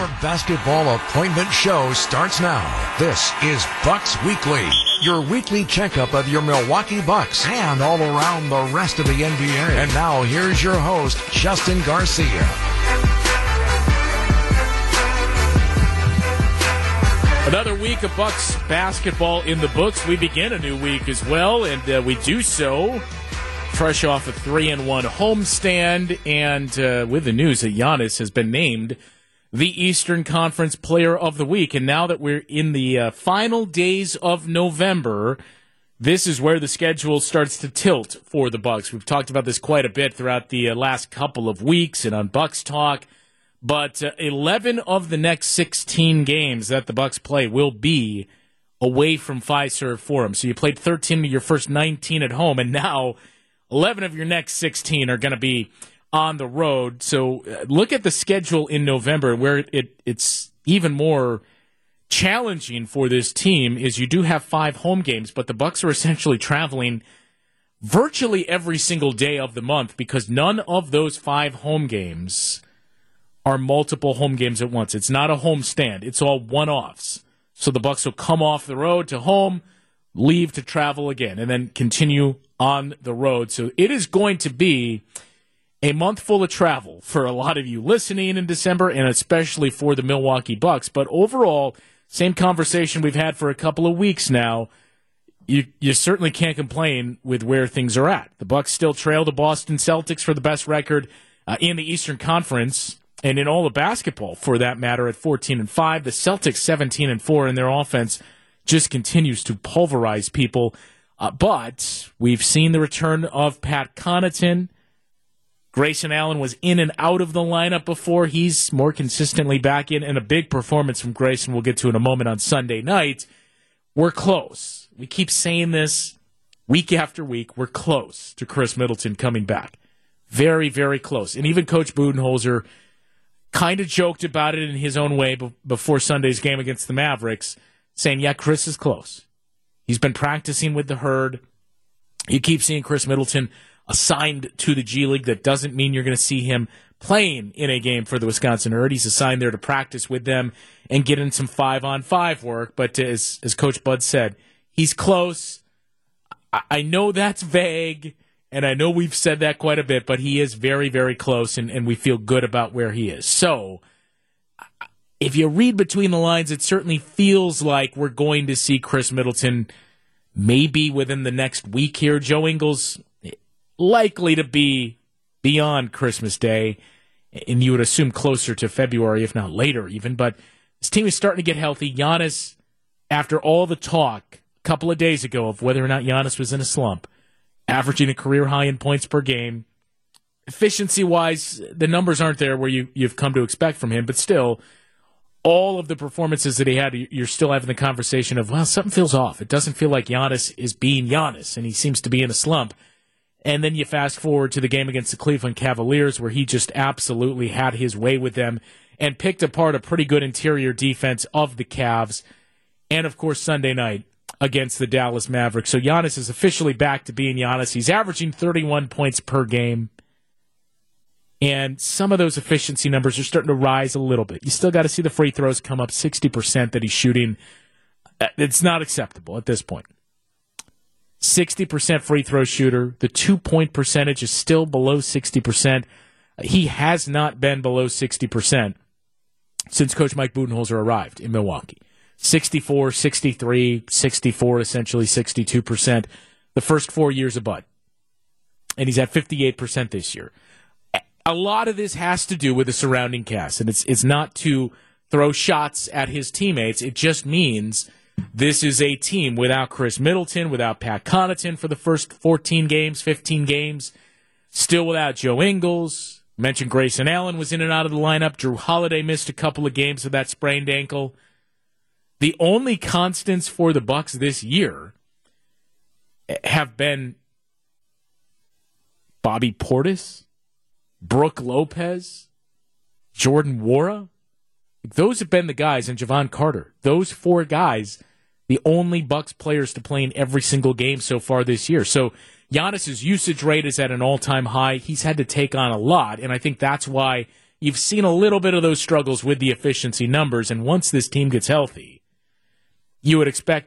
Your basketball appointment show starts now. This is Bucks Weekly, your weekly checkup of your Milwaukee Bucks and all around the rest of the NBA. And now here's your host, Justin Garcia. Another week of Bucks basketball in the books. We begin a new week as well, and we do so fresh off a 3-1 homestand, and with the news that Giannis has been named the Eastern Conference Player of the Week. And now that we're in the final days of November, this is where the schedule starts to tilt for the Bucks. We've talked about this quite a bit throughout the last couple of weeks and on Bucks Talk. But 11 of the next 16 games that the Bucks play will be away from Fiserv Forum. So you played 13 of your first 19 at home, and now 11 of your next 16 are going to be on the road. So look at the schedule in November, where it's even more challenging for this team. Is you do have 5 home games, but the Bucks are essentially traveling virtually every single day of the month, because none of those 5 home games are multiple home games at once. It's not a home stand. It's all one-offs. So the Bucks will come off the road to home, leave to travel again, and then continue on the road. So it is going to be a month full of travel for a lot of you listening in December, and especially for the Milwaukee Bucks. But overall, same conversation we've had for a couple of weeks now. You certainly can't complain with where things are at. The Bucks still trail the Boston Celtics for the best record in the Eastern Conference, and in all of basketball, for that matter, at 14-5. The Celtics 17-4, and their offense just continues to pulverize people. But we've seen the return of Pat Connaughton. Grayson Allen was in and out of the lineup before. He's more consistently back in, and a big performance from Grayson we'll get to in a moment on Sunday night. We're close. We keep saying this week after week. We're close to Chris Middleton coming back. Very, very close. And even Coach Budenholzer kind of joked about it in his own way before Sunday's game against the Mavericks, saying, yeah, Chris is close. He's been practicing with the herd. You keep seeing Chris Middleton assigned to the G League. That doesn't mean you're going to see him playing in a game for the Wisconsin Herd. He's assigned there to practice with them and get in some 5-on-5 work. But as Coach Bud said, he's close. I know that's vague, and I know we've said that quite a bit, but he is very, very close, and we feel good about where he is. So if you read between the lines, it certainly feels like we're going to see Chris Middleton maybe within the next week here. Joe Ingles likely to be beyond Christmas Day, and you would assume closer to February, if not later even. But this team is starting to get healthy. Giannis, after all the talk a couple of days ago of whether or not Giannis was in a slump, averaging a career high in points per game. Efficiency-wise, the numbers aren't there where you've come to expect from him, but still, all of the performances that he had, you're still having the conversation of, well, something feels off. It doesn't feel like Giannis is being Giannis, and he seems to be in a slump. And then you fast forward to the game against the Cleveland Cavaliers, where he just absolutely had his way with them and picked apart a pretty good interior defense of the Cavs. And, of course, Sunday night against the Dallas Mavericks. So Giannis is officially back to being Giannis. He's averaging 31 points per game. And some of those efficiency numbers are starting to rise a little bit. You still got to see the free throws come up 60% that he's shooting. It's not acceptable at this point. 60% free throw shooter. The 2-point percentage is still below 60%. He has not been below 60% since Coach Mike Budenholzer arrived in Milwaukee. 64, 63, 64, essentially 62% the first 4 years of Bud. And he's at 58% this year. A lot of this has to do with the surrounding cast, and it's not to throw shots at his teammates. It just means this is a team without Chris Middleton, without Pat Connaughton for the first 14 games, 15 games, still without Joe Ingles. Mentioned Grayson Allen was in and out of the lineup. Drew Holiday missed a couple of games with that sprained ankle. The only constants for the Bucks this year have been Bobby Portis, Brook Lopez, Jordan Nwora. Those have been the guys, and Javon Carter. Those 4 guys, the only Bucks players to play in every single game so far this year. So Giannis's usage rate is at an all-time high. He's had to take on a lot, and I think that's why you've seen a little bit of those struggles with the efficiency numbers, and once this team gets healthy, you would expect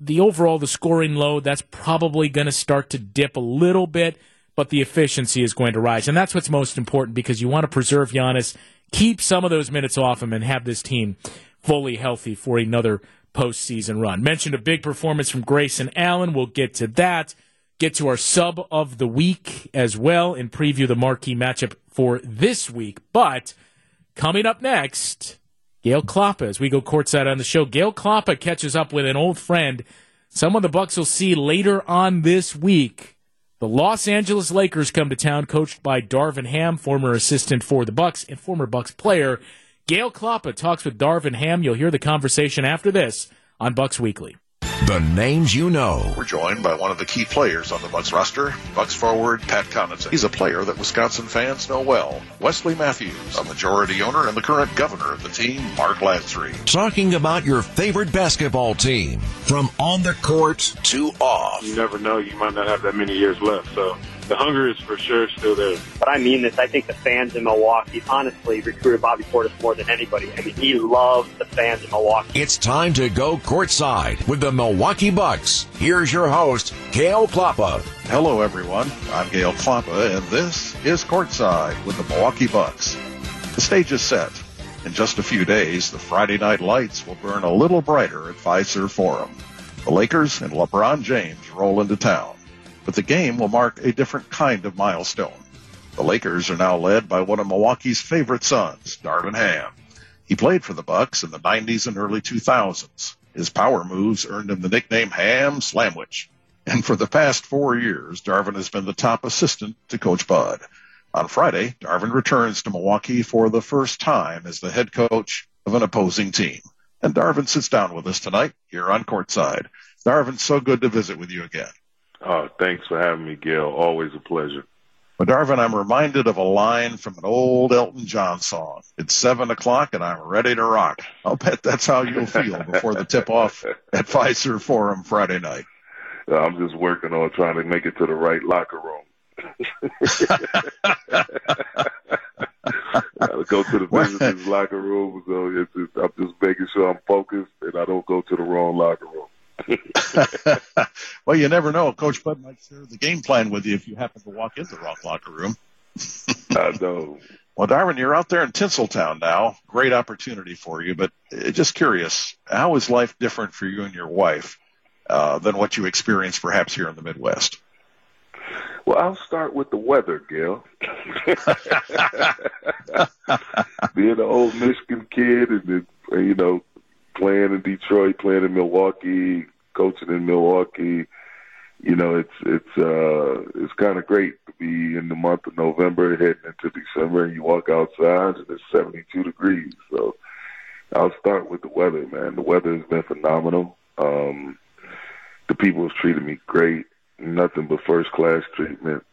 the scoring load, that's probably going to start to dip a little bit, but the efficiency is going to rise. And that's what's most important, because you want to preserve Giannis, keep some of those minutes off him, and have this team fully healthy for another postseason run. Mentioned a big performance from Grayson Allen. We'll get to that. Get to our sub of the week as well and preview the marquee matchup for this week. But coming up next, Gail Klappa, as we go courtside on the show. Gail Klappa catches up with an old friend, someone the Bucks will see later on this week. The Los Angeles Lakers come to town, coached by Darvin Ham, former assistant for the Bucks and former Bucks player. Gail Klappa talks with Darvin Ham. You'll hear the conversation after this on Bucks Weekly. The names you know. We're joined by one of the key players on the Bucks roster, Bucks forward Pat Connaughton. He's a player that Wisconsin fans know well. Wesley Matthews, a majority owner and the current governor of the team, Mark Lasry. Talking about your favorite basketball team, from on the court to off. You never know. You might not have that many years left, so the hunger is for sure still there. But I mean this. I think the fans in Milwaukee honestly recruited Bobby Portis more than anybody. I mean, he loves the fans in Milwaukee. It's time to go courtside with the Milwaukee Bucks. Here's your host, Gail Klappa. Hello, everyone. I'm Gail Klappa, and this is Courtside with the Milwaukee Bucks. The stage is set. In just a few days, the Friday night lights will burn a little brighter at Fiserv Forum. The Lakers and LeBron James roll into town. But the game will mark a different kind of milestone. The Lakers are now led by one of Milwaukee's favorite sons, Darvin Ham. He played for the Bucks in the 90s and early 2000s. His power moves earned him the nickname Ham Slamwich. And for the past 4 years, Darvin has been the top assistant to Coach Bud. On Friday, Darvin returns to Milwaukee for the first time as the head coach of an opposing team. And Darvin sits down with us tonight here on Courtside. Darvin, so good to visit with you again. Oh, thanks for having me, Gail. Always a pleasure. Well, Darvin, I'm reminded of a line from an old Elton John song. It's 7 o'clock and I'm ready to rock. I'll bet that's how you'll feel before the tip-off at Fiserv Forum Friday night. I'm just working on trying to make it to the right locker room. I go to the visitors' locker room, so I'm just making sure I'm focused and I don't go to the wrong locker room. Well, you never know. Coach Bud might share the game plan with you if you happen to walk into the wrong locker room. I know. Well, Darvin, you're out there in Tinseltown now. Great opportunity for you, but just curious, how is life different for you and your wife than what you experienced perhaps here in the Midwest? Well, I'll start with the weather, Gail. Being an old Michigan kid and then, playing in Detroit, playing in Milwaukee, coaching in Milwaukee, it's kind of great to be in the month of November heading into December and you walk outside and it's 72 degrees. So I'll start with the weather, man. The weather has been phenomenal. The people have treated me great. Nothing but first-class treatment.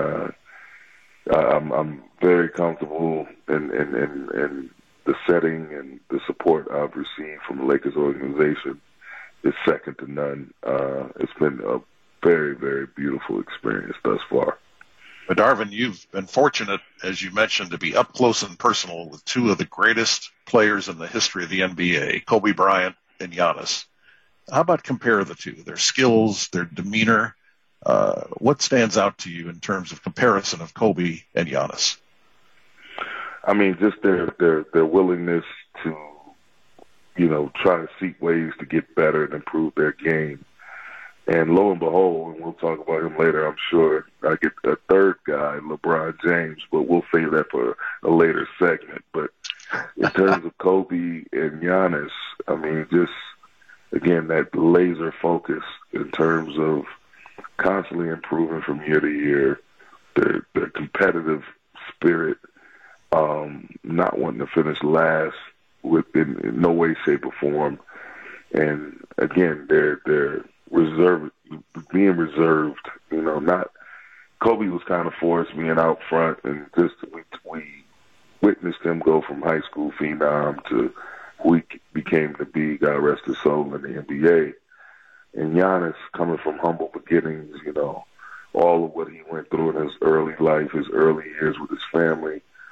I'm very comfortable in the setting and the support I've received from the Lakers organization is second to none. It's been a very, very beautiful experience thus far. But Darvin, you've been fortunate, as you mentioned, to be up close and personal with two of the greatest players in the history of the NBA, Kobe Bryant and Giannis. How about compare the two, their skills, their demeanor? What stands out to you in terms of comparison of Kobe and Giannis? I mean, just their willingness to, try to seek ways to get better and improve their game. And lo and behold, and we'll talk about him later, I'm sure, I get a third guy, LeBron James, but we'll save that for a later segment. But in terms of Kobe and Giannis, I mean, just, again, that laser focus in terms of constantly improving from year to year, their competitive spirit, not wanting to finish last in no way, shape, or form. And again, they're reserved, being reserved. Not Kobe was kind of forced being out front, and just we witnessed him go from high school phenom to who he became to be, God rest his soul, in the NBA. And Giannis, coming from humble beginnings, all of what he went through in his early life, his early years with his family,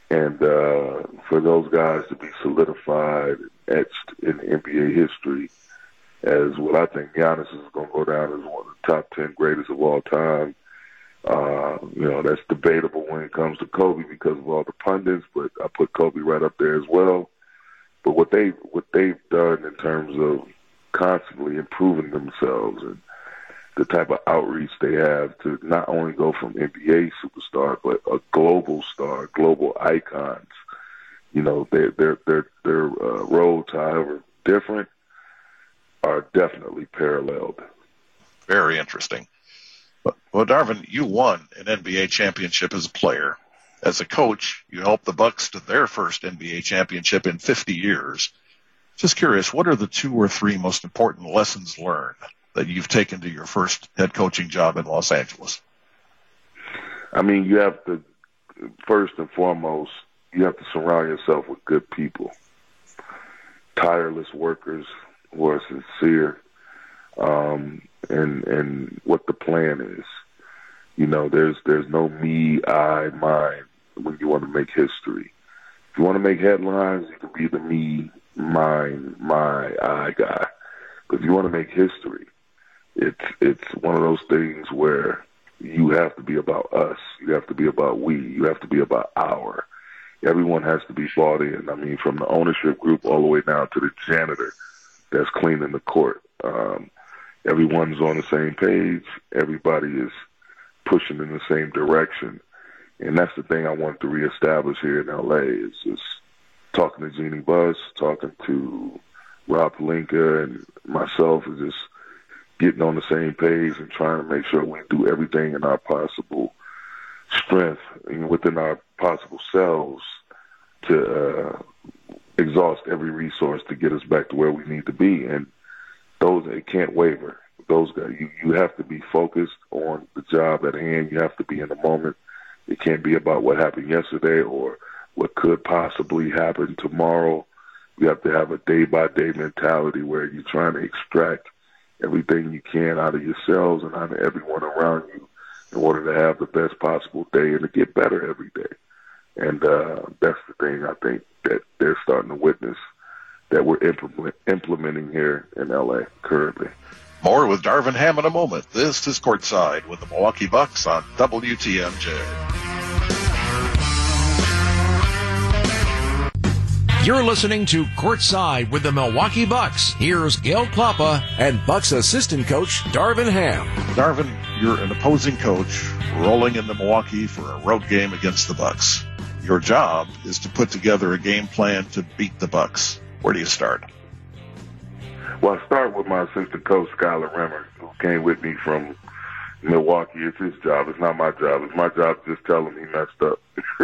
And for those guys to be solidified, etched in NBA history as what I think Giannis is going to go down as one of the top 10 greatest of all time. That's debatable when it comes to Kobe because of all the pundits, but I put Kobe right up there as well. But what they've done in terms of constantly improving themselves and the type of outreach they have to not only go from NBA superstar, but a global star, global icons. Their roads, however different, are definitely paralleled. Very interesting. Well, Darvin, you won an NBA championship as a player. As a coach, you helped the Bucks to their first NBA championship in 50 years. Just curious, what are the 2 or 3 most important lessons learned that you've taken to your first head coaching job in Los Angeles? I mean, you have to, first and foremost, you have to surround yourself with good people, tireless workers who are sincere, and what the plan is. There's no me, I, mine when you want to make history. If you want to make headlines, you can be the me, mine, my, I guy. But if you want to make history, it's one of those things where you have to be about us. You have to be about we. You have to be about our. Everyone has to be bought in. I mean, from the ownership group all the way down to the janitor that's cleaning the court. Everyone's on the same page. Everybody is pushing in the same direction. And that's the thing I want to reestablish here in L.A. is just talking to Jeannie Buss, talking to Rob Pelinka and myself is just getting on the same page and trying to make sure we do everything in our possible strength and within our possible selves to exhaust every resource to get us back to where we need to be. And it can't waver. Those guys, you have to be focused on the job at hand. You have to be in the moment. It can't be about what happened yesterday or what could possibly happen tomorrow. You have to have a day-by-day mentality where you're trying to extract everything you can out of yourselves and out of everyone around you in order to have the best possible day and to get better every day. And that's the thing I think that they're starting to witness that we're implementing here in L.A. currently. More with Darvin Ham in a moment. This is Courtside with the Milwaukee Bucks on WTMJ. You're listening to Courtside with the Milwaukee Bucks. Here's Gail Klappa and Bucks assistant coach Darvin Ham. Darvin, you're an opposing coach rolling into Milwaukee for a road game against the Bucks. Your job is to put together a game plan to beat the Bucks. Where do you start? Well, I start with my assistant coach, Skylar Remmer, who came with me from Milwaukee. It's his job. It's not my job. It's my job to just tell him he messed up.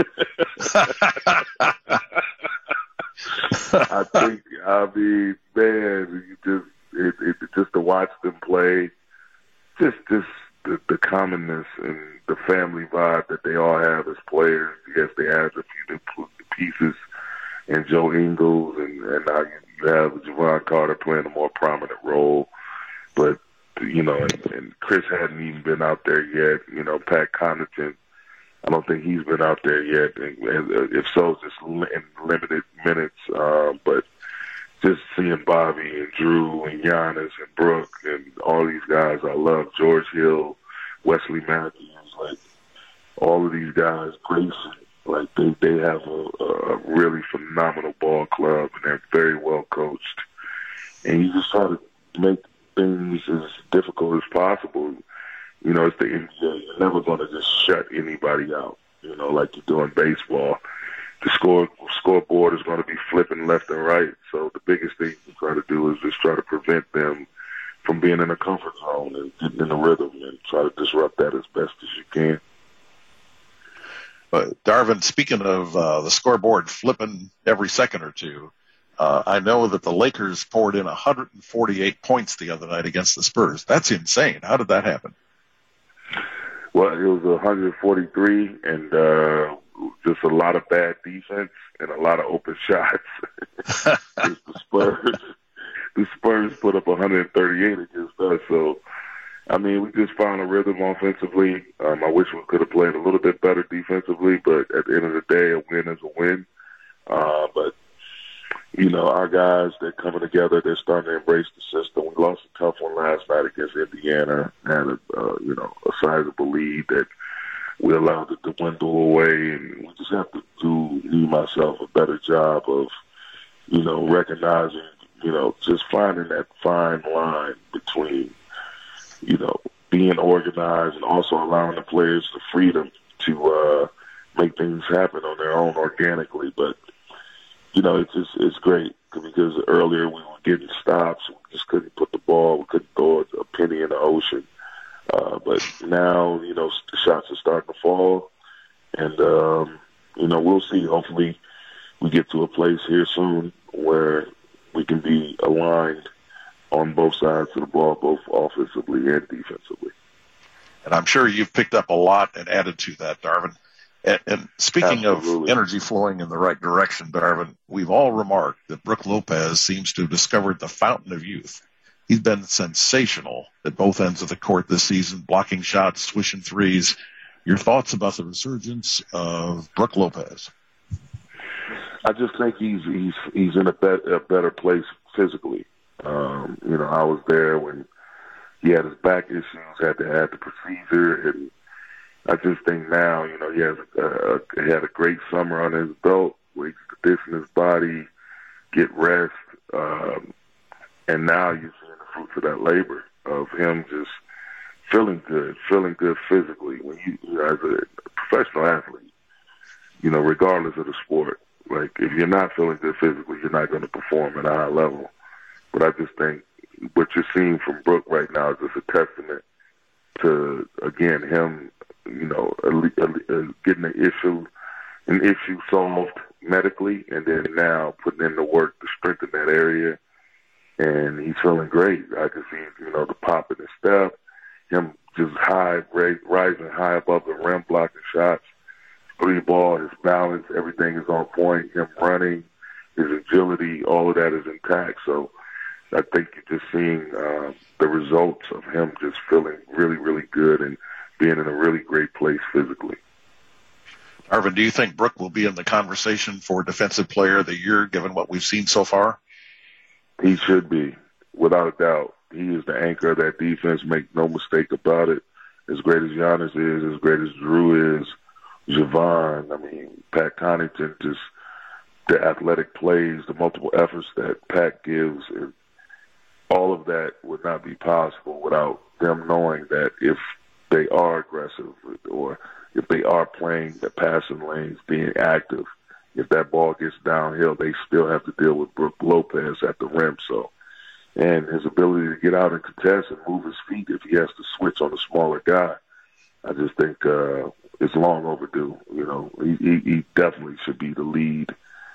Just to watch them play, just the commonness and the family vibe that they all have as players. Yes, they add a few new pieces, and Joe Ingles, and now you have Javon Carter playing a more prominent role. But, and Chris hadn't even been out there yet. Pat Connaughton, I don't think he's been out there yet. And if so, just in limited minutes. But just seeing Bobby and Drew and Giannis and Brooke and all these guys I love, George Hill, Wesley Matthews, like all of these guys, Grayson, like they have a really phenomenal ball club and they're very well coached. And you just try to make things as difficult as possible. It's the NBA. You're never going to just shut anybody out, like you do in baseball. The scoreboard is going to be flipping left and right. So the biggest thing you try to do is just try to prevent them from being in a comfort zone and getting in a rhythm and try to disrupt that as best as you can. Darvin, speaking of the scoreboard flipping every second or two, I know that the Lakers poured in 148 points the other night against the Spurs. That's insane. How did that happen? Well, it was 143, and just a lot of bad defense and a lot of open shots. The Spurs put up 138 against us. So, I mean, we just found a rhythm offensively. I wish we could have played a little bit better defensively, but at the end of the day, a win is a win. But, you know, our guys, they're coming together. They're starting to embrace the system. We lost a tough one last night against Indiana, had a sizable lead that we allowed it to dwindle away, and we just have to do, me, myself, a better job of, you know, recognizing, you know, just finding that fine line between, you know, being organized and also allowing the players the freedom to make things happen on their own organically. But, you know, it's great because earlier we were getting stops. We just couldn't put the ball, we couldn't throw a penny in the ocean. But now, you know, the shots are starting to fall. And, you know, we'll see. Hopefully we get to a place here soon where we can be aligned on both sides of the ball, both offensively and defensively. And I'm sure you've picked up a lot and added to that, Darvin. And speaking Absolutely. of energy flowing in the right direction, Darvin, we've all remarked that Brook Lopez seems to have discovered the fountain of youth. He's been sensational at both ends of the court this season, blocking shots, swishing threes. Your thoughts about the resurgence of Brook Lopez? I just think he's in a better place physically. You know, I was there when he had his back issues, had to have the procedure, and I just think now, you know, he had a great summer on his belt where he could condition his body, get rest, and now you're seeing the fruits of that labor of him just feeling good physically. When you know, as a professional athlete, you know, regardless of the sport, like if you're not feeling good physically, you're not going to perform at a high level. But I just think what you're seeing from Brook right now is just a testament to, again, him, you know, getting an issue solved medically, and then now putting in the work to strengthen that area. And he's feeling great. I can see, you know, the pop in his step, him just rising high above the rim, blocking shots, three ball, his balance, everything is on point. Him running, his agility, all of that is intact. So I think you're just seeing the results of him just feeling really, really good and being in a really great place physically. Darvin, do you think Brook will be in the conversation for Defensive Player of the Year, given what we've seen so far? He should be, without a doubt. He is the anchor of that defense, make no mistake about it. As great as Giannis is, as great as Drew is, Javon, I mean, Pat Connaughton, just the athletic plays, the multiple efforts that Pat gives, and all of that would not be possible without them knowing that if they are aggressive or if they are playing the passing lanes, being active, if that ball gets downhill, they still have to deal with Brook Lopez at the rim. So, and his ability to get out and contest and move his feet if he has to switch on a smaller guy, I just think it's long overdue. You know, he definitely should be the lead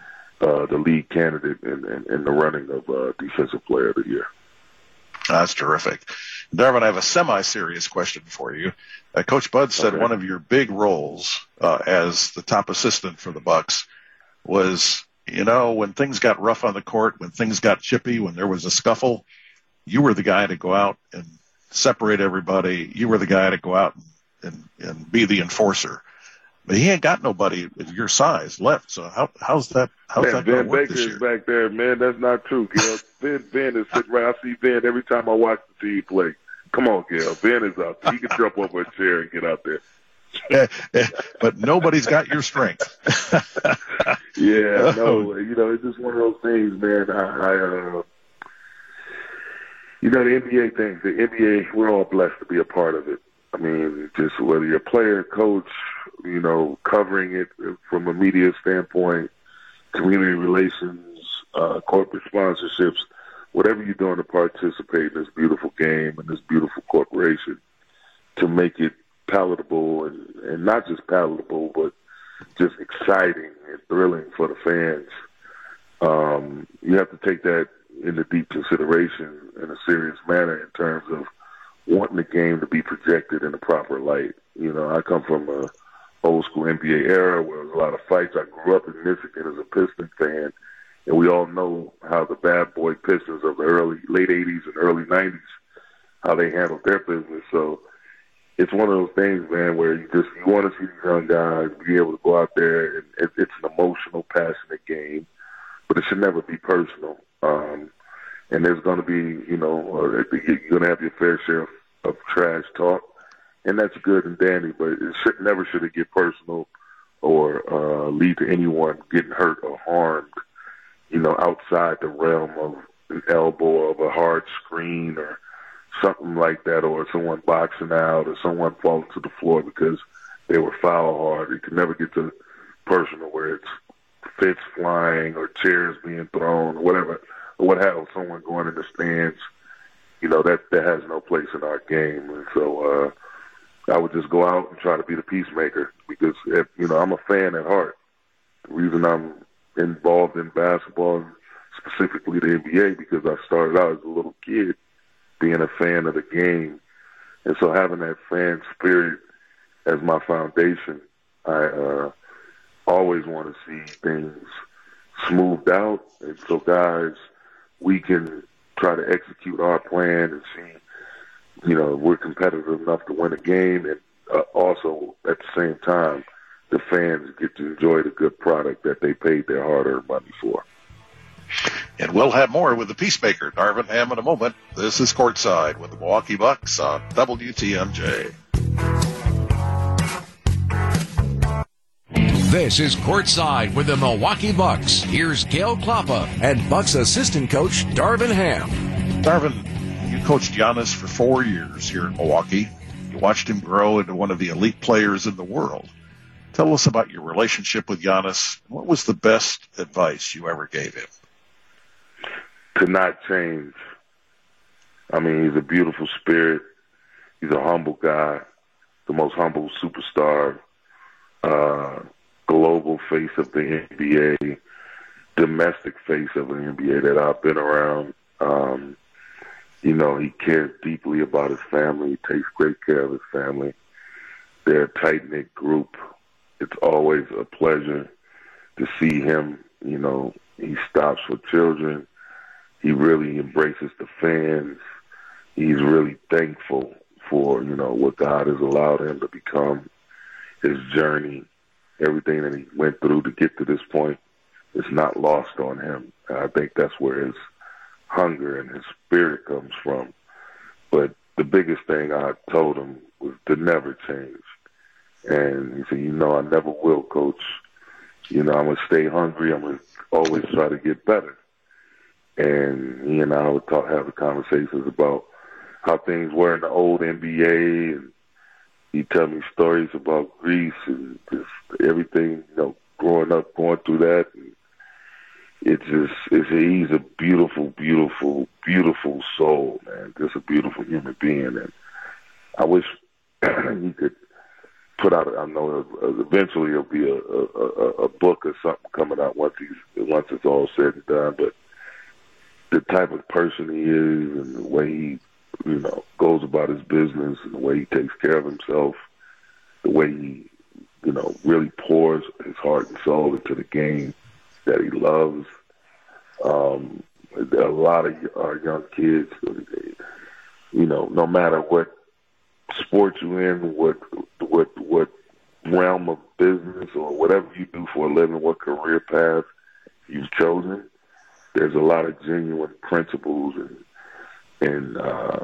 candidate in the running of Defensive Player of the Year. That's terrific. Darvin, I have a semi-serious question for you. Coach Bud said one of your big roles as the top assistant for the Bucks was, you know, when things got rough on the court, when things got chippy, when there was a scuffle, you were the guy to go out and separate everybody. You were the guy to go out and be the enforcer. But he ain't got nobody of your size left. So how's that going to work this year? Ben Baker is back there, man. That's not true, Gil. Ben is sitting right. I see Ben every time I watch the team play. Come on, Gil. Ben is out. He can jump over a chair and get out there. But nobody's got your strength. Yeah, no. You know, it's just one of those things, man. You know, the NBA thing. The NBA, we're all blessed to be a part of it. I mean, just whether you're a player, coach, you know, covering it from a media standpoint, community relations, corporate sponsorships, whatever you're doing to participate in this beautiful game and this beautiful corporation to make it palatable and not just palatable, but just exciting and thrilling for the fans. You have to take that into deep consideration in a serious manner in terms of wanting the game to be projected in the proper light. You know, I come from a old school NBA era where there was a lot of fights. I grew up in Michigan as a Pistons fan, and we all know how the bad boy Pistons of the late 80s and early 90s how they handled their business. So it's one of those things, man, where you want to see these young guys be able to go out there, and it's an emotional, passionate game, but it should never be personal. And there's going to be, you're going to have your fair share of trash talk, and that's good and dandy, but it never should get personal or lead to anyone getting hurt or harmed, outside the realm of an elbow or of a hard screen or something like that, or someone boxing out or someone falling to the floor because they were foul hard. It can never get to personal where it's fists flying or chairs being thrown or whatever, or what happened, someone going in the stands. That has no place in our game. And so I would just go out and try to be the peacemaker because, I'm a fan at heart. The reason I'm involved in basketball, specifically the NBA, because I started out as a little kid being a fan of the game. And so having that fan spirit as my foundation, I always want to see things smoothed out. And so, guys, we can try to execute our plan and see, we're competitive enough to win a game. And also, at the same time, the fans get to enjoy the good product that they paid their hard-earned money for. And we'll have more with the Peacemaker, Darvin Ham, in a moment. This is Courtside with the Milwaukee Bucks on WTMJ. This is Courtside with the Milwaukee Bucks. Here's Gail Klappa and Bucks assistant coach Darvin Ham. Darvin, you coached Giannis for 4 years here in Milwaukee. You watched him grow into one of the elite players in the world. Tell us about your relationship with Giannis. What was the best advice you ever gave him? To not change. I mean, he's a beautiful spirit. He's a humble guy, the most humble superstar, global face of the NBA, domestic face of the NBA that I've been around. He cares deeply about his family. He takes great care of his family. They're a tight-knit group. It's always a pleasure to see him. He stops for children. He really embraces the fans. He's really thankful for, what God has allowed him to become, his journey, everything that he went through to get to this point is not lost on him. And I think that's where his hunger and his spirit comes from. But the biggest thing I told him was to never change. And he said, I never will, Coach. I'm going to stay hungry. I'm going to always try to get better. And he and I would have the conversations about how things were in the old NBA, and he'd tell me stories about Greece and just everything, growing up, going through that. And he's a beautiful, beautiful, beautiful soul, man. Just a beautiful human being. And I wish he could put out, I know eventually there'll be a book or something coming out once it's all said and done, but the type of person he is and the way he, goes about his business and the way he takes care of himself, the way he, really pours his heart and soul into the game that he loves. A lot of our young kids, no matter what sport you're in, what realm of business or whatever you do for a living, what career path you've chosen, there's a lot of genuine principles and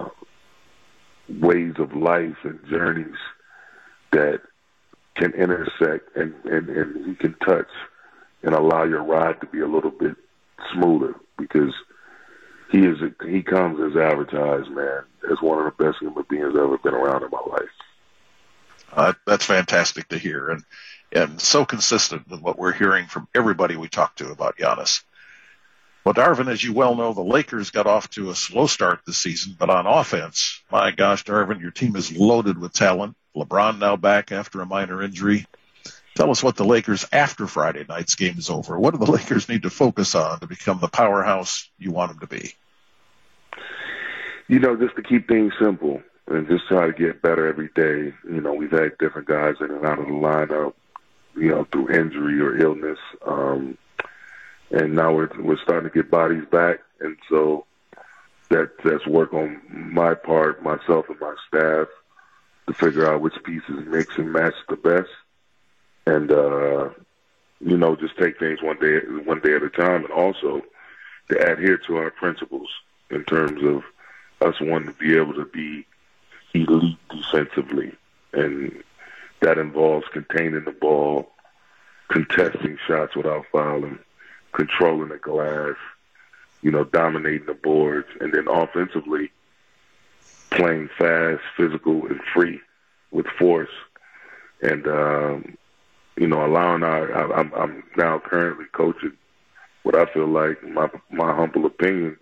ways of life and journeys that can intersect and you can touch and allow your ride to be a little bit smoother, because he comes as advertised, man, as one of the best human beings I've ever been around in my life. That's fantastic to hear, and so consistent with what we're hearing from everybody we talk to about Giannis. Well, Darvin, as you well know, the Lakers got off to a slow start this season, but on offense, my gosh, Darvin, your team is loaded with talent. LeBron now back after a minor injury. Tell us what the Lakers, after Friday night's game is over, what do the Lakers need to focus on to become the powerhouse you want them to be? Just to keep things simple and just try to get better every day. We've had different guys in and out of the lineup, through injury or illness. And now we're starting to get bodies back. And so that's work on my part, myself and my staff, to figure out which pieces mix and match the best, and just take things one day at a time, and also to adhere to our principles in terms of us wanting to be able to be elite defensively, and that involves containing the ball, contesting shots without fouling, controlling the glass, dominating the boards, and then offensively playing fast, physical, and free with force. And, allowing I'm now currently coaching what I feel like, my humble opinion,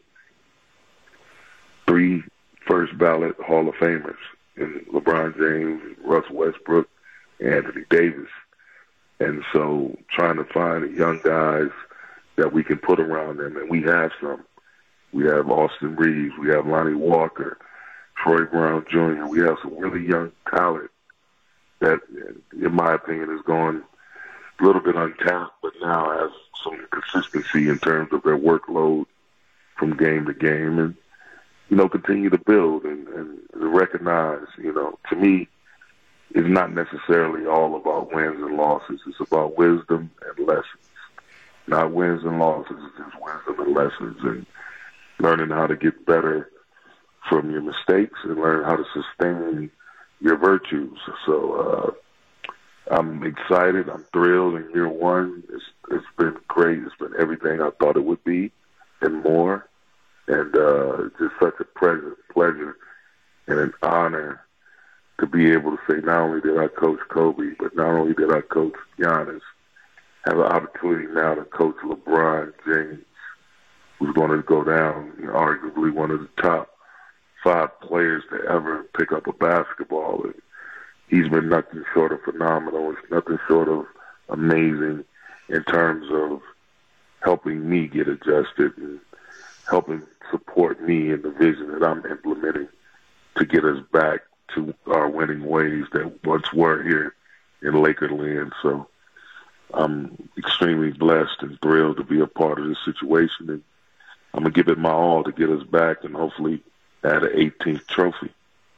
3 first ballot Hall of Famers in LeBron James, Russell Westbrook, and Anthony Davis. And so trying to find young guys that we can put around them, and we have some. We have Austin Reeves, we have Lonnie Walker, Troy Brown Jr. We have some really young talent that, in my opinion, is going a little bit untapped, but now has some consistency in terms of their workload from game to game, and continue to build and recognize. To me, it's not necessarily all about wins and losses. It's about wisdom and lessons. Not wins and losses, it's just wisdom and lessons, and learning how to get better from your mistakes and learn how to sustain your virtues. So I'm excited. I'm thrilled in year one. It's been great. It's been everything I thought it would be and more. And it's just such a pleasure and an honor to be able to say not only did I coach Kobe, but not only did I coach Giannis, have an opportunity now to coach LeBron James, who's going to go down arguably one of the top 5 players to ever pick up a basketball. And he's been nothing short of phenomenal. It's nothing short of amazing in terms of helping me get adjusted and helping support me in the vision that I'm implementing to get us back to our winning ways that once were here in Lakerland. So I'm extremely blessed and thrilled to be a part of this situation, and I'm going to give it my all to get us back and hopefully add an 18th trophy.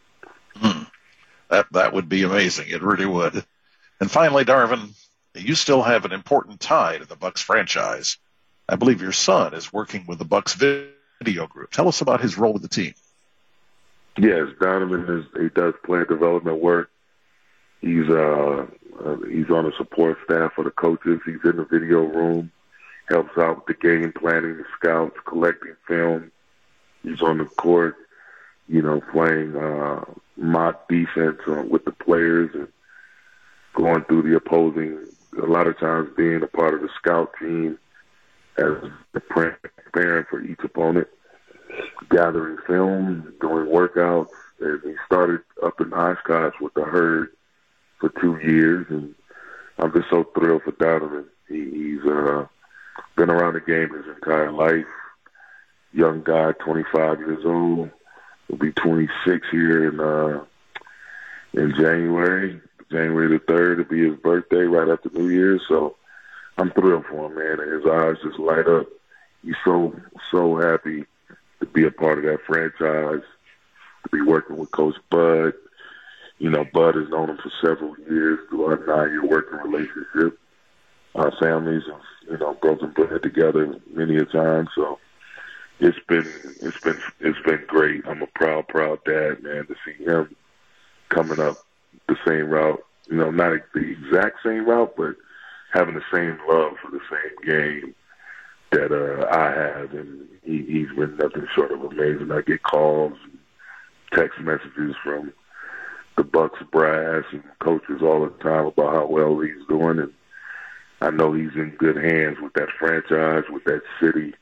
That would be amazing. It really would. And finally, Darvin, you still have an important tie to the Bucks franchise. I believe your son is working with the Bucks video group. Tell us about his role with the team. Yes, Donovan he does player development work. He's on the support staff for the coaches. He's in the video room, helps out with the game planning, the scouts, collecting film. He's on the court, playing mock defense with the players and going through the opposing, a lot of times being a part of the scout team as the preparing for each opponent, gathering film, doing workouts. And he started up in Oshkosh with the Herd for 2 years, and I'm just so thrilled for Donovan. He's been around the game his entire life. Young guy, 25 years old. He'll be 26 here in January. January the 3rd will be his birthday right after New Year's. So I'm thrilled for him, man. And his eyes just light up. He's so happy to be a part of that franchise, to be working with Coach Bud. Bud has known him for several years through our 9-year working relationship. Our families have, broken bread together many a time. So it's been great. I'm a proud dad, man, to see him coming up the same route. Not the exact same route, but having the same love for the same game that I have, and he's been nothing short of amazing. I get calls, and text messages from the Bucks brass and coaches all the time about how well he's doing, and I know he's in good hands with that franchise, with that city,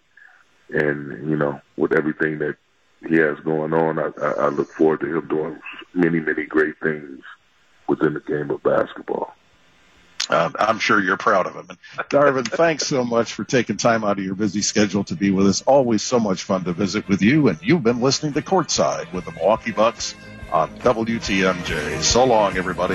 and with everything that he has going on. I look forward to him doing many, many great things within the game of basketball. I'm sure you're proud of him. And Darvin, thanks so much for taking time out of your busy schedule to be with us. Always so much fun to visit with you. And you've been listening to Courtside with the Milwaukee Bucks on WTMJ. So long, everybody.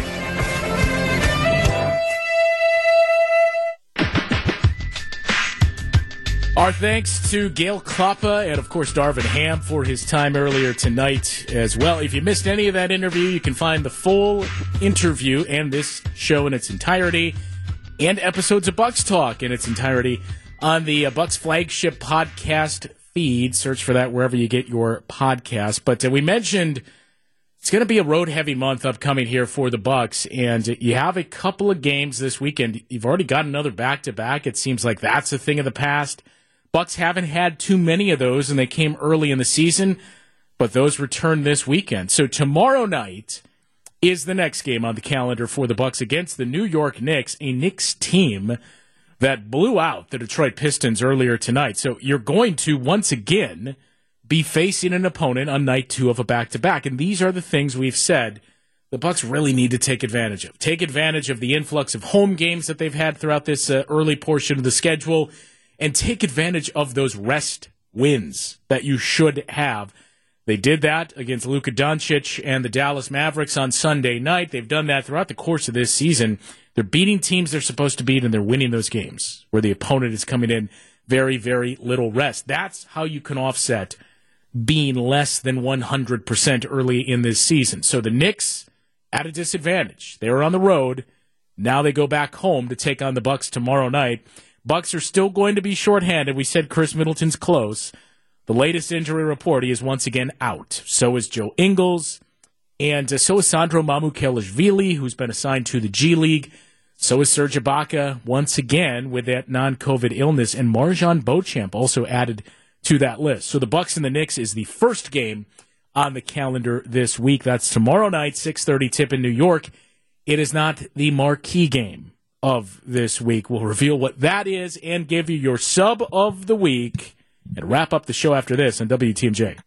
Our thanks to Gail Klappa and, of course, Darvin Ham for his time earlier tonight as well. If you missed any of that interview, you can find the full interview and this show in its entirety and episodes of Bucks Talk in its entirety on the Bucks flagship podcast feed. Search for that wherever you get your podcast. But we mentioned it's going to be a road-heavy month upcoming here for the Bucks, and you have a couple of games this weekend. You've already got another back-to-back. It seems like that's a thing of the past. Bucks haven't had too many of those, and they came early in the season, but those return this weekend. So tomorrow night is the next game on the calendar for the Bucks against the New York Knicks, a Knicks team that blew out the Detroit Pistons earlier tonight. So you're going to, once again, be facing an opponent on night 2 of a back-to-back, and these are the things we've said the Bucks really need to take advantage of. Take advantage of the influx of home games that they've had throughout this early portion of the schedule, and take advantage of those rest wins that you should have. They did that against Luka Doncic and the Dallas Mavericks on Sunday night. They've done that throughout the course of this season. They're beating teams they're supposed to beat, and they're winning those games where the opponent is coming in very, very little rest. That's how you can offset being less than 100% early in this season. So the Knicks at a disadvantage. They were on the road. Now they go back home to take on the Bucks tomorrow night. Bucks are still going to be shorthanded. We said Chris Middleton's close. The latest injury report, he is once again out. So is Joe Ingles, and so is Sandro Mamukelashvili, who's been assigned to the G League. So is Serge Ibaka, once again, with that non-COVID illness, and Marjan Beauchamp also added to that list. So the Bucks and the Knicks is the first game on the calendar this week. That's tomorrow night, 6:30 tip in New York. It is not the marquee game of this week. We'll reveal what that is and give you your sub of the week and wrap up the show after this on WTMJ.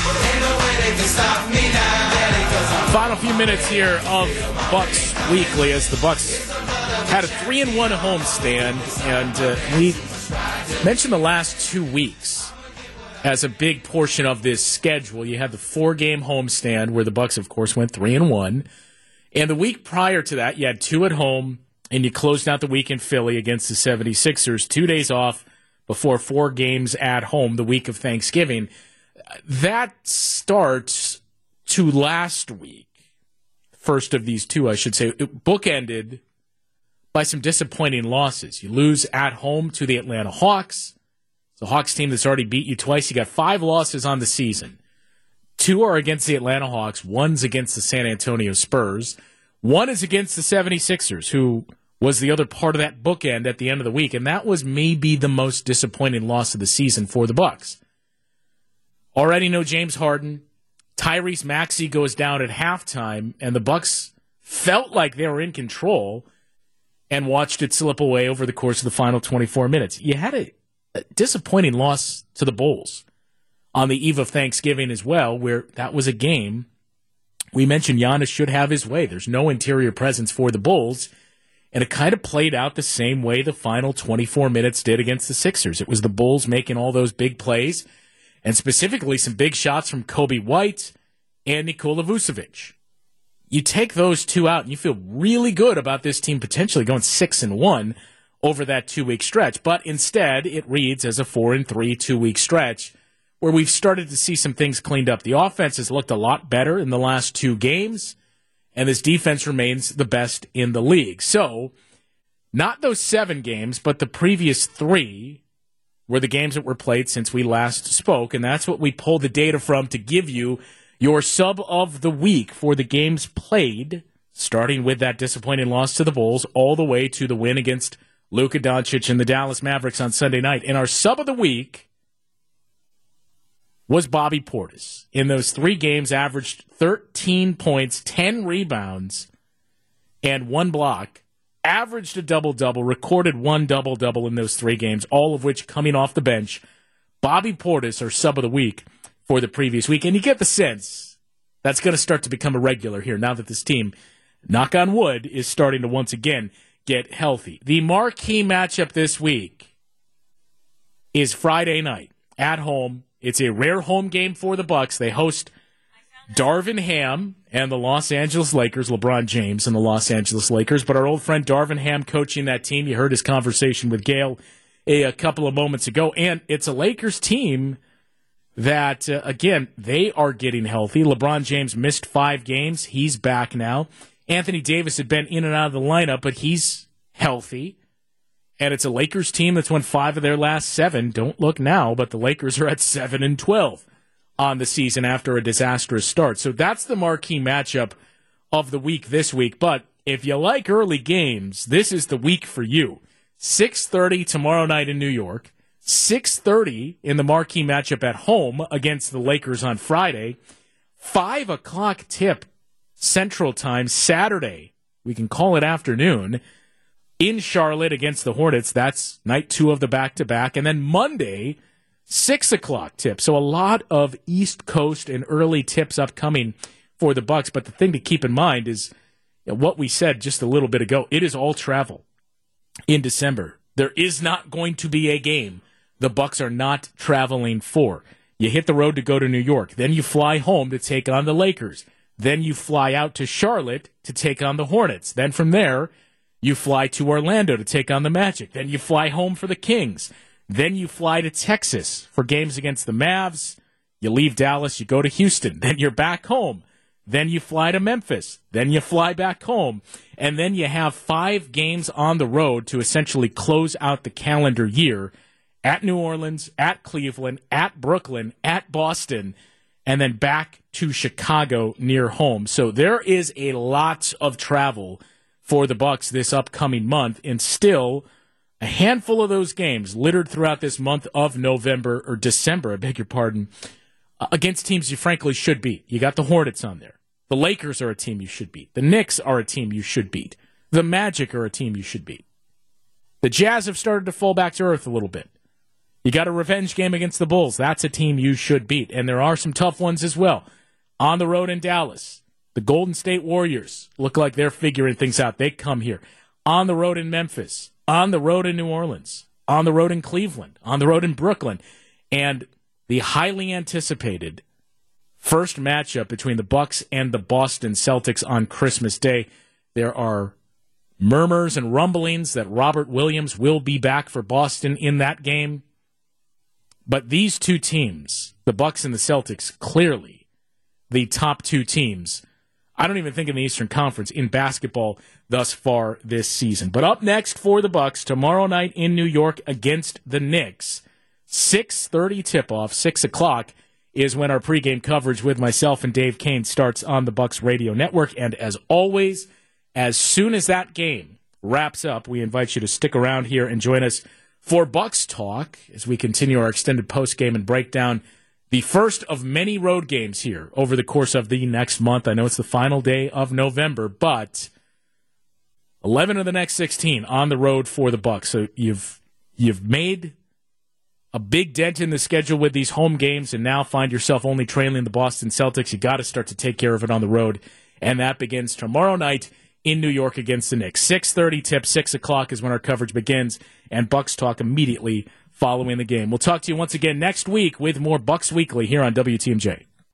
Final few minutes here of Bucks Weekly as the Bucks had a 3-1 homestand, and we mentioned the last 2 weeks as a big portion of this schedule. You had the 4-game homestand where the Bucks, of course, went 3-1, and the week prior to that, you had 2 at home. And you closed out the week in Philly against the 76ers, 2 days off before 4 games at home the week of Thanksgiving. That starts to last week, first of these 2, I should say, it bookended by some disappointing losses. You lose at home to the Atlanta Hawks. It's a Hawks team that's already beat you twice. You got 5 losses on the season. 2 are against the Atlanta Hawks. 1's against the San Antonio Spurs. 1 is against the 76ers, who was the other part of that bookend at the end of the week, and that was maybe the most disappointing loss of the season for the Bucks. Already no James Harden. Tyrese Maxey goes down at halftime, and the Bucks felt like they were in control and watched it slip away over the course of the final 24 minutes. You had a disappointing loss to the Bulls on the eve of Thanksgiving as well, where that was a game. We mentioned Giannis should have his way. There's no interior presence for the Bulls, and it kind of played out the same way the final 24 minutes did against the Sixers. It was the Bulls making all those big plays, and specifically some big shots from Kobe White and Nikola Vucevic. You take those 2 out, and you feel really good about this team potentially going 6-1 over that 2-week stretch. But instead, it reads as a 4-3 2-week stretch where we've started to see some things cleaned up. The offense has looked a lot better in the last 2 games, and this defense remains the best in the league. So, not those 7 games, but the previous 3 were the games that were played since we last spoke, and that's what we pulled the data from to give you your sub of the week for the games played, starting with that disappointing loss to the Bulls, all the way to the win against Luka Doncic and the Dallas Mavericks on Sunday night. And our sub of the week was Bobby Portis. In those 3 games, averaged 13 points, 10 rebounds, and 1 block. Averaged a double-double, recorded 1 double-double in those 3 games, all of which coming off the bench. Bobby Portis, our sub of the week for the previous week. And you get the sense that's going to start to become a regular here now that this team, knock on wood, is starting to once again get healthy. The marquee matchup this week is Friday night at home. It's a rare home game for the Bucks. They host Darvin Ham and the Los Angeles Lakers, LeBron James and the Los Angeles Lakers. But our old friend Darvin Ham coaching that team. You heard his conversation with Gail a couple of moments ago. And it's a Lakers team that, again, they are getting healthy. LeBron James missed 5 games. He's back now. Anthony Davis had been in and out of the lineup, but he's healthy. And it's a Lakers team that's won 5 of their last 7. Don't look now, but the Lakers are at 7-12 on the season after a disastrous start. So that's the marquee matchup of the week this week. But if you like early games, this is the week for you. 6:30 tomorrow night in New York. 6:30 in the marquee matchup at home against the Lakers on Friday. 5 o'clock tip Central Time Saturday. We can call it afternoon. In Charlotte against the Hornets. That's night 2 of the back-to-back. And then Monday, 6 o'clock tip. So a lot of East Coast and early tips upcoming for the Bucks. But the thing to keep in mind is what we said just a little bit ago. It is all travel in December. There is not going to be a game the Bucks are not traveling for. You hit the road to go to New York. Then you fly home to take on the Lakers. Then you fly out to Charlotte to take on the Hornets. Then from there, you fly to Orlando to take on the Magic. Then you fly home for the Kings. Then you fly to Texas for games against the Mavs. You leave Dallas, you go to Houston. Then you're back home. Then you fly to Memphis. Then you fly back home. And then you have 5 games on the road to essentially close out the calendar year at New Orleans, at Cleveland, at Brooklyn, at Boston, and then back to Chicago near home. So there is a lot of travel for the Bucks this upcoming month, and still a handful of those games littered throughout this month of November, or December, I beg your pardon, against teams you frankly should beat. You got the Hornets on there. The Lakers are a team you should beat. The Knicks are a team you should beat. The Magic are a team you should beat. The Jazz have started to fall back to earth a little bit. You got a revenge game against the Bulls. That's a team you should beat. And there are some tough ones as well. On the road in Dallas, the Golden State Warriors look like they're figuring things out. They come here. On the road in Memphis. On the road in New Orleans. On the road in Cleveland. On the road in Brooklyn. And the highly anticipated first matchup between the Bucks and the Boston Celtics on Christmas Day. There are murmurs and rumblings that Robert Williams will be back for Boston in that game. But these two teams, the Bucks and the Celtics, clearly the top 2 teams, I don't even think in the Eastern Conference, in basketball thus far this season. But up next for the Bucks, tomorrow night in New York against the Knicks, 6:30 tip-off, 6 o'clock is when our pregame coverage with myself and Dave Kane starts on the Bucks Radio Network. And as always, as soon as that game wraps up, we invite you to stick around here and join us for Bucks Talk as we continue our extended postgame and break down the first of many road games here over the course of the next month. I know it's the final day of November, but 11 of the next 16 on the road for the Bucks. So you've made a big dent in the schedule with these home games and now find yourself only trailing the Boston Celtics. You got to start to take care of it on the road, and that begins tomorrow night in New York against the Knicks. 6:30 tip, 6 o'clock is when our coverage begins, and Bucks Talk immediately following the game. We'll talk to you once again next week with more Bucks Weekly here on WTMJ.